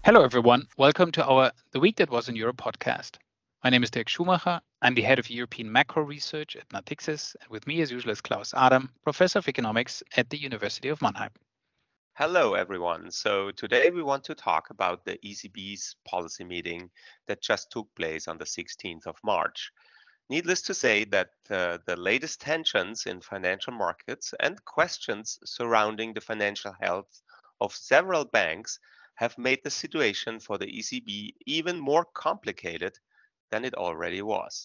Hello, everyone. Welcome to our The Week That Was in Europe podcast. My name is Dirk Schumacher. I'm the head of European macro research at Natixis, and with me, as usual, is Klaus Adam, professor of economics at the University of Mannheim. Hello, everyone. So today we want to talk about the ECB's policy meeting that just took place on the 16th of March. Needless to say that the latest tensions in financial markets and questions surrounding the financial health of several banks have made the situation for the ECB even more complicated than it already was.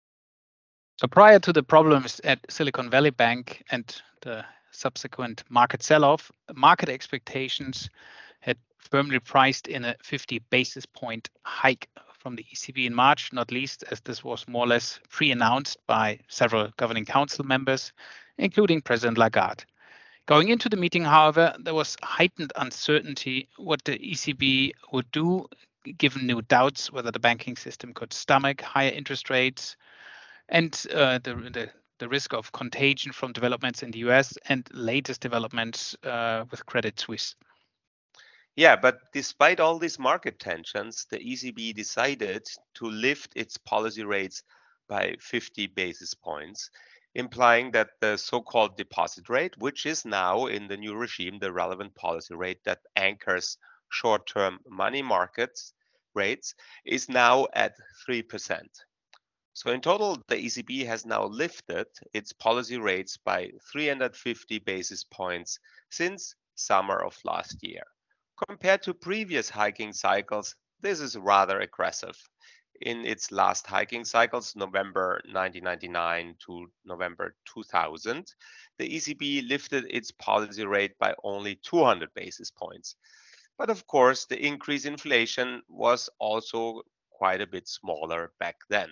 So, prior to the problems at Silicon Valley Bank and the subsequent market sell off, market expectations had firmly priced in a 50 basis point hike from the ECB in March, not least as this was more or less pre announced by several governing council members, including President Lagarde. Going into the meeting, however, there was heightened uncertainty what the ECB would do, given new doubts whether the banking system could stomach higher interest rates and the risk of contagion from developments in the US and latest developments with Credit Suisse. Yeah, but despite all these market tensions, the ECB decided to lift its policy rates by 50 basis points, implying that the so-called deposit rate, which is now in the new regime the relevant policy rate that anchors short-term money markets rates, is now at 3%. So in total, the ECB has now lifted its policy rates by 350 basis points since summer of last year. Compared to previous hiking cycles, this is rather aggressive. In its last hiking cycles, November 1999 to November 2000, the ECB lifted its policy rate by only 200 basis points. But of course, the increased inflation was also quite a bit smaller back then.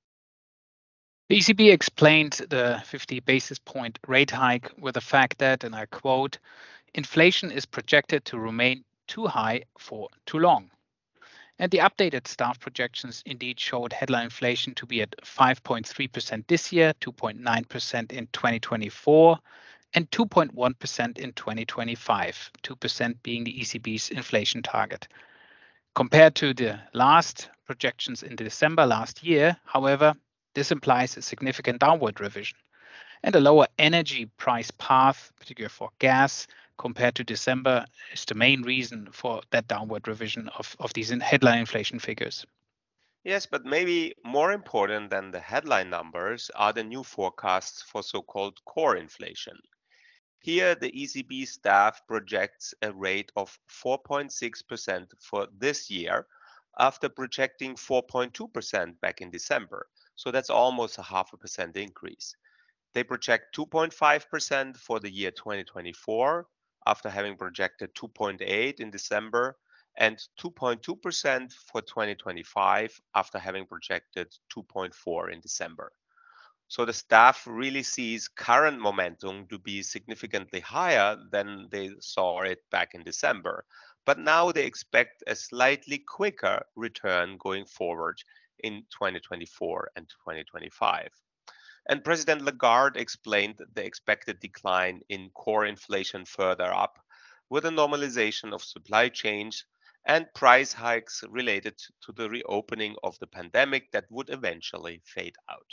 The ECB explained the 50 basis point rate hike with the fact that, and I quote, inflation is projected to remain too high for too long. And the updated staff projections indeed showed headline inflation to be at 5.3% this year, 2.9% in 2024, and 2.1% in 2025, 2% being the ECB's inflation target. Compared to the last projections in December last year, however, this implies a significant downward revision. And a lower energy price path, particularly for gas, compared to December, is the main reason for that downward revision of these headline inflation figures. Yes, but maybe more important than the headline numbers are the new forecasts for so-called core inflation. Here, the ECB staff projects a rate of 4.6% for this year after projecting 4.2% back in December. So that's almost a 0.5% increase. They project 2.5% for the year 2024 after having projected 2.8 in December and 2.2% for 2025 after having projected 2.4 in December. So the staff really sees current momentum to be significantly higher than they saw it back in December. But now they expect a slightly quicker return going forward in 2024 and 2025. And President Lagarde explained the expected decline in core inflation further up with a normalization of supply chains and price hikes related to the reopening of the pandemic that would eventually fade out.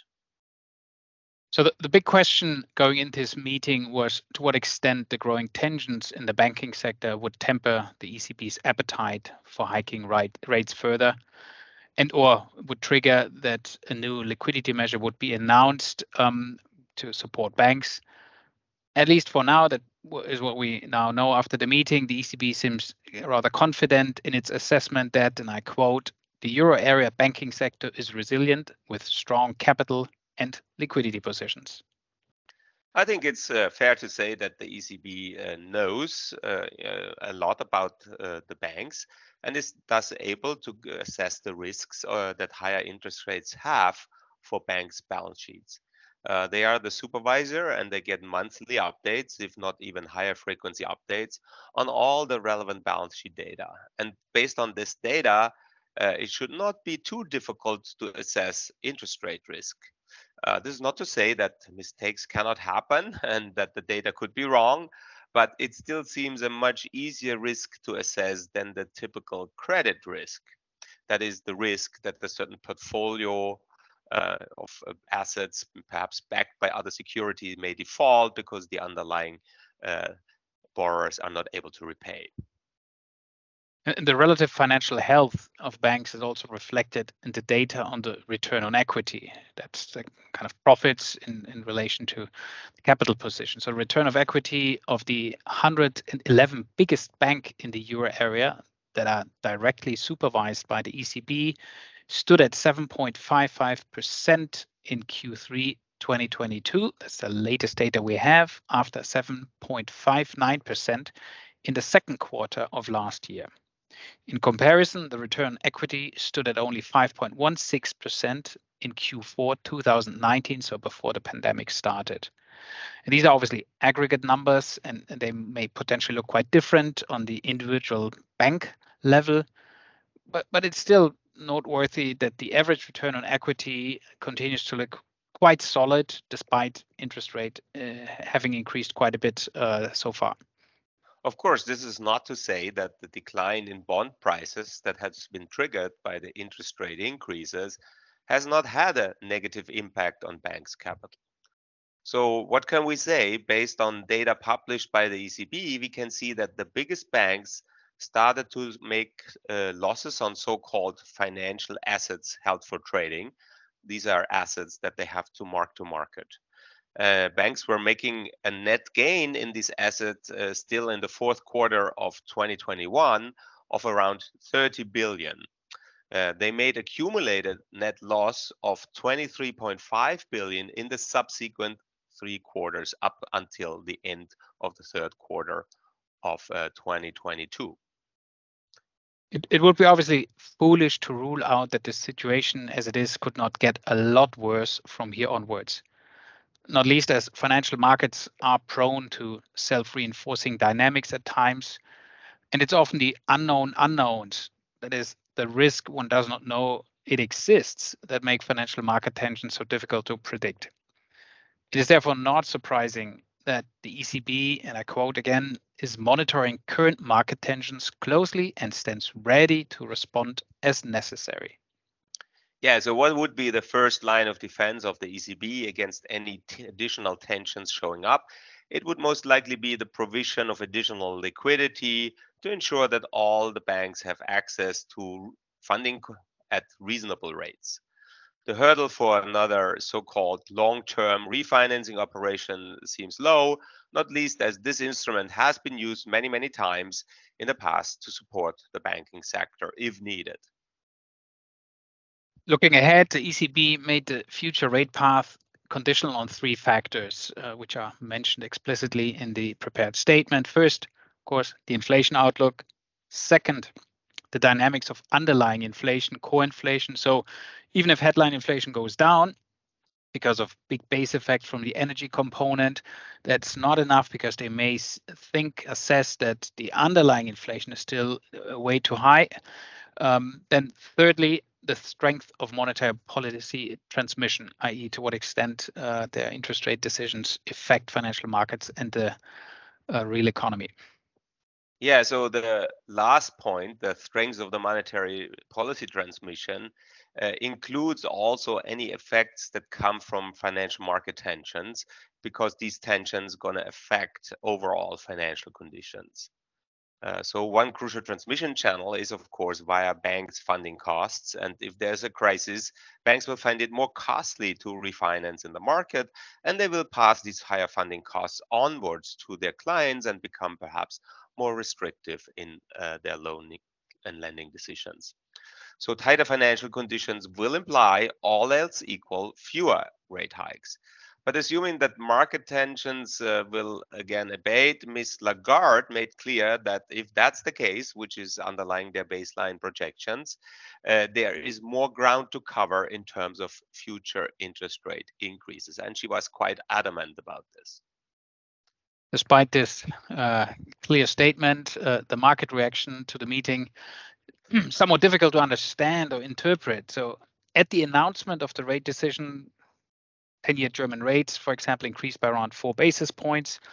So the big question going into this meeting was to what extent the growing tensions in the banking sector would temper the ECB's appetite for hiking rates further, and or would trigger that a new liquidity measure would be announced to support banks. At least for now, that is what we now know after the meeting. The ECB seems rather confident in its assessment that, and I quote, the euro area banking sector is resilient with strong capital and liquidity positions. I think it's fair to say that the ECB knows a lot about the banks and is thus able to assess the risks that higher interest rates have for banks' balance sheets. They are the supervisor and they get monthly updates, if not even higher frequency updates, on all the relevant balance sheet data. And based on this data, it should not be too difficult to assess interest rate risk. This is not to say that mistakes cannot happen and that the data could be wrong, but it still seems a much easier risk to assess than the typical credit risk. That is the risk that a certain portfolio of assets, perhaps backed by other securities, may default because the underlying borrowers are not able to repay. And the relative financial health of banks is also reflected in the data on the return on equity. That's the kind of profits in relation to the capital position. So return of equity of the 111 biggest bank in the euro area that are directly supervised by the ECB stood at 7.55% in Q3 2022. That's the latest data we have, after 7.59% in the second quarter of last year. In comparison, the return on equity stood at only 5.16% in Q4 2019, so before the pandemic started. And these are obviously aggregate numbers, and they may potentially look quite different on the individual bank level, but it's still noteworthy that the average return on equity continues to look quite solid despite interest rate having increased quite a bit so far. Of course, this is not to say that the decline in bond prices that has been triggered by the interest rate increases has not had a negative impact on banks' capital. So what can we say? Based on data published by the ECB, we can see that the biggest banks started to make losses on so-called financial assets held for trading. These are assets that they have to mark to market. Banks were making a net gain in these assets still in the fourth quarter of 2021 of around 30 billion. They made accumulated net loss of 23.5 billion in the subsequent 3 quarters up until the end of the third quarter of 2022. It would be obviously foolish to rule out that the situation as it is could not get a lot worse from here onwards. Not least as financial markets are prone to self-reinforcing dynamics at times. And it's often the unknown unknowns, that is, the risk one does not know it exists, that make financial market tensions so difficult to predict. It is therefore not surprising that the ECB, and I quote again, is monitoring current market tensions closely and stands ready to respond as necessary. Yeah, so what would be the first line of defense of the ECB against any additional tensions showing up? It would most likely be the provision of additional liquidity to ensure that all the banks have access to funding at reasonable rates. The hurdle for another so-called long-term refinancing operation seems low, not least as this instrument has been used many times in the past to support the banking sector if needed. Looking ahead, the ECB made the future rate path conditional on 3 factors, which are mentioned explicitly in the prepared statement. First, of course, the inflation outlook. Second, the dynamics of underlying inflation, core inflation. So even if headline inflation goes down because of big base effect from the energy component, that's not enough because they may assess that the underlying inflation is still way too high. Then thirdly, the strength of monetary policy transmission, i.e. to what extent their interest rate decisions affect financial markets and the real economy. Yeah, so the last point, the strength of the monetary policy transmission, includes also any effects that come from financial market tensions, because these tensions going to affect overall financial conditions. So one crucial transmission channel is, of course, via banks' funding costs. And if there's a crisis, banks will find it more costly to refinance in the market, and they will pass these higher funding costs onwards to their clients and become perhaps more restrictive in their loaning and lending decisions. So tighter financial conditions will imply, all else equal, fewer rate hikes. But assuming that market tensions will again abate, Ms. Lagarde made clear that if that's the case, which is underlying their baseline projections, there is more ground to cover in terms of future interest rate increases. And she was quite adamant about this. Despite this clear statement, the market reaction to the meeting somewhat difficult to understand or interpret. So at the announcement of the rate decision, 10-year German rates, for example, increased by around 4 basis points.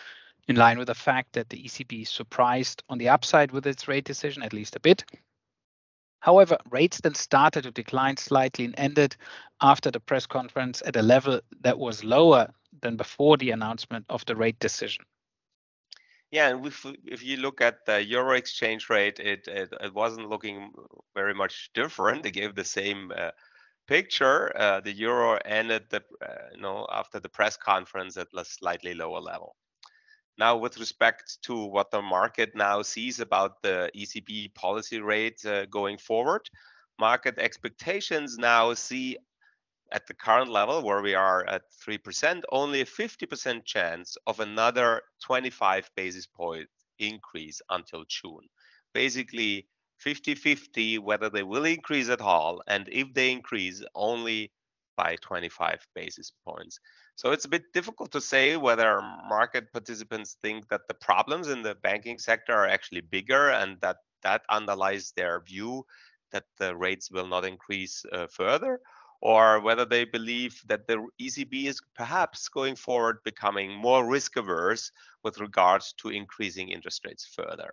in line with the fact that the ECB surprised on the upside with its rate decision, at least a bit. However, rates then started to decline slightly and ended after the press conference at a level that was lower than before the announcement of the rate decision. Yeah, and if you look at the euro exchange rate, it wasn't looking very much different. It gave the same picture. The euro ended after the press conference at a slightly lower level. Now, with respect to what the market now sees about the ECB policy rate going forward, market expectations now see at the current level where we are at 3%, only a 50% chance of another 25 basis point increase until June. Basically 50-50 whether they will increase at all, and if they increase, only by 25 basis points. So it's a bit difficult to say whether market participants think that the problems in the banking sector are actually bigger and that underlies their view that the rates will not increase further, or whether they believe that the ECB is perhaps going forward becoming more risk averse with regards to increasing interest rates further.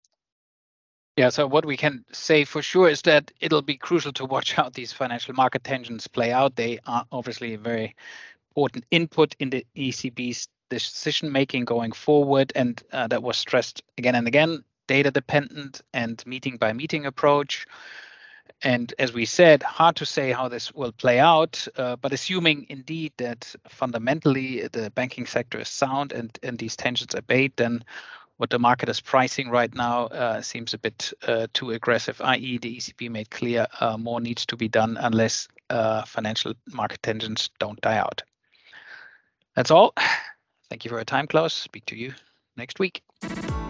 Yeah, so what we can say for sure is that it'll be crucial to watch how these financial market tensions play out. They are obviously a very important input in the ECB's decision making going forward, and that was stressed again and again, data dependent and meeting by meeting approach. And as we said, hard to say how this will play out, but assuming indeed that fundamentally the banking sector is sound and these tensions abate, then what the market is pricing right now seems a bit too aggressive, i.e. the ECB made clear more needs to be done unless financial market tensions don't die out. That's all. Thank you for your time, Klaus. Speak to you next week.